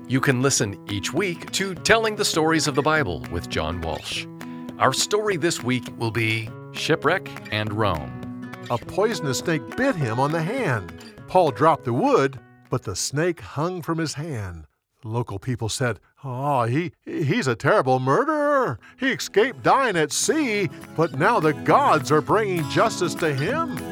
You can listen each week to Telling the Stories of the Bible with John Walsh. Our story this week will be Shipwreck and Rome. A poisonous snake bit him on the hand. Paul dropped the wood, but the snake hung from his hand. The local people said, he's a terrible murderer. He escaped dying at sea, but now the gods are bringing justice to him.